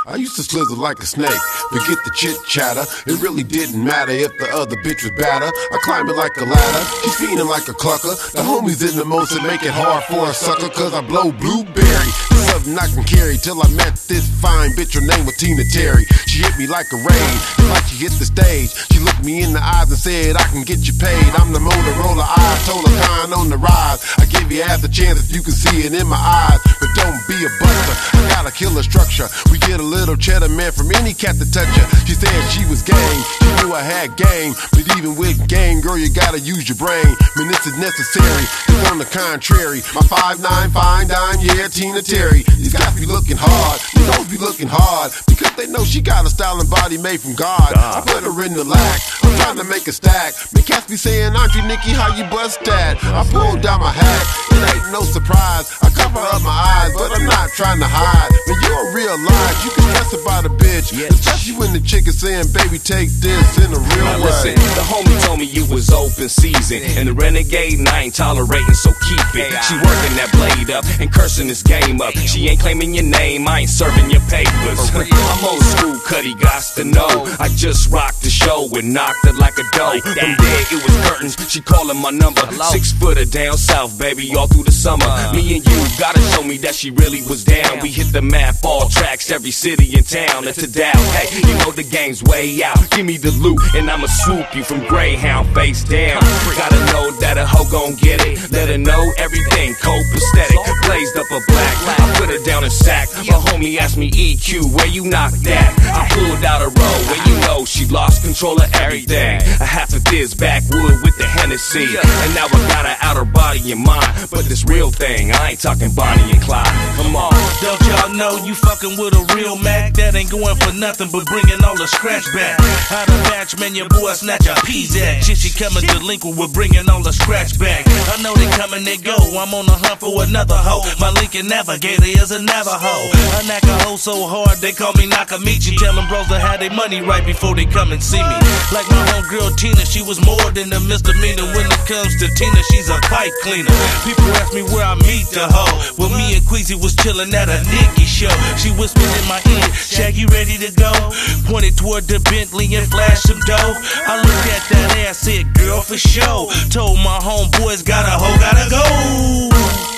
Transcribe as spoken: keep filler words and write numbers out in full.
I used to slither like a snake. Forget the chit chatter. It really didn't matter if the other bitch was badder. I climb it like a ladder. She's feeling like a clucker. The homies in the most that make it hard for a sucker. Cause I blow blueberry. It's something I can carry till I met this fine bitch. Her name was Tina Terry. She hit me like a rain. It's like she hit the stage. She looked me in the eyes and said, I can get you paid. I'm the Motorola I told her kind on the rise. I give you half the chance if you can see it in my eyes. But don't be a buster. I got a killer structure. We get a little cheddar man from any cat to touch her. She said she was game. She knew I had game. But even with game, girl, you gotta use your brain. Man, this is necessary. Cause on the contrary, my five nine fine dime, yeah, Tina Terry. These guys be looking hard. These hoes be looking hard. Because they know she got a style and body made from God. I put her in the lack. I'm trying to make a stack. Man, cats be saying, Auntie Nikki, how you bust that? I pulled down my hat. It ain't no surprise. I cover up my eyes, but I'm not trying to hide. Man, you don't realize you can stress about a bitch. Especially when the chick is saying, baby, take this in a real now way. Listen, the homie told me you was open season. And the renegade, and I ain't tolerating, so keep it. She working that blade up and cursing this game up. She ain't claiming your name, I ain't serving your papers. I'm old school, Cuddy gots to know. I just rocked the show and knocked it like a dough. From there, it was curtains, she calling my number. Six footer down south, baby, all through the summer. Me and you gotta show me that she really was down. We hit the map, all tracks, every city in town. It's a doubt, hey, you know the game's way out. Give me the loot and I'ma swoop you from Greyhound face down. Gotta know that a hoe gon' get it. Let her know everything copacetic. Blazed up a black, I put her down in sack. My homie asked me, E Q, where you knock that? I pulled out a roll, and you know she lost control of everything. A half of this backwood with the Hennessy, and now I got her out her body and mind. But this real thing, I ain't talking Bonnie and Clyde. Come on. Don't y'all know you fucking with a real Mac that ain't going for nothing but bringing all the scratch back? Out of batch, man, your boy snatch a peas at. Shit, she coming delinquent with bringing all the scratch back. I know they come and they go. I'm on the hunt for another hoe. My Lincoln Navigator is a Navajo. I knock a hoe so hard they call me Nakamichi. Tell them bros to have their money right before they come and see me. Like my homegirl Tina, she was more than a misdemeanor. When it comes to Tina, she's a pipe cleaner. People ask me where I meet the hoe. Well, me and Queasy was chilling at a Nicki show. She whispered in my ear, Shaq, you ready to go? Pointed toward the Bentley and flashed some dough. I looked at that ass, said, girl, for sure. Told my homeboys, got a hoe, gotta go.